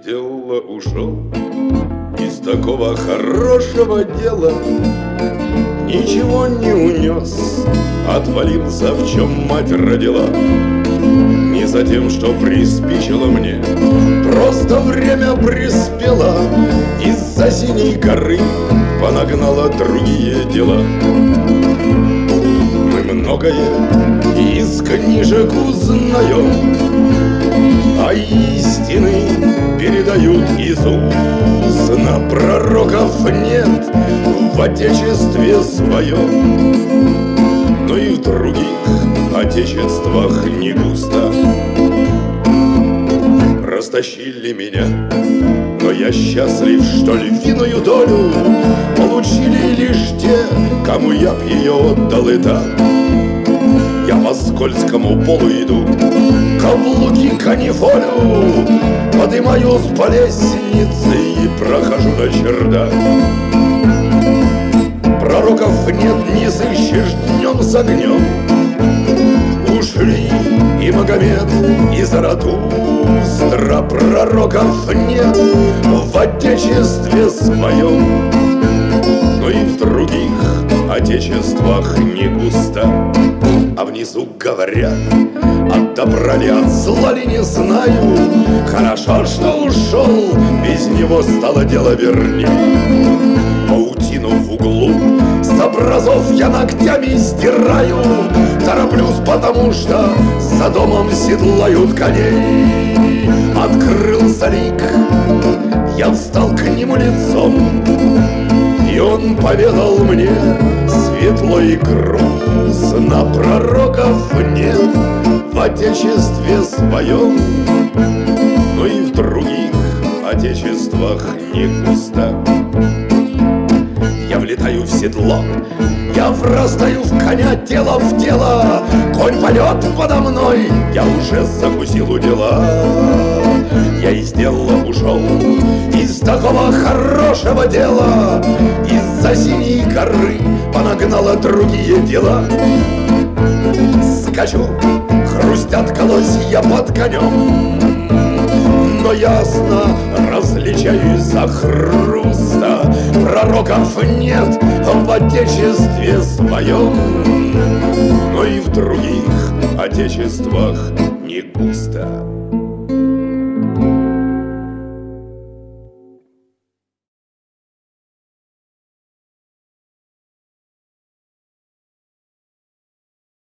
дело ушел из такого хорошего дела, ничего не унес, отвалился, в чем мать родила. Не за тем, что приспичило мне, просто время приспело, из-за синей горы понагнало другие дела. Мы многое из книжек узнаем, а истины передают из уст. На пророков нет в отечестве своем, но и в других отечествах не густо. Растащили меня, но я счастлив, что львиную долю получили лишь те, кому я б ее отдал и так. Я по скользкому полу иду, каблуки канифолю, поднимаюсь по лестнице и прохожу на чердак. Пророков нет, не сыщешь днем с огнем. Ушли и Магомед, и Заратустра. Пророков нет в отечестве своем, но и в других отечествах не густо. А внизу говорят, от добра ли, от зла ли, не знаю. Хорошо, что ушел, без него стало дело верней. Паутину в углу с образов я ногтями стираю. Тороплюсь, потому что за домом седлают коней. Открылся лик, я встал к нему лицом, и он поведал мне светло и грустно: пророков нет в отечестве своем, но и в других отечествах не густо. Я влетаю в седло, я врастаю в коня, тело в тело. Конь полет подо мной, я уже закусил у дела. Я из дела ушел, из такого хорошего дела, из-за синей горы понагнало другие дела. Скачу, хрустят колосья под конем, но ясно различаю из-за хруста: пророков нет в отечестве своем, но и в других отечествах не густо.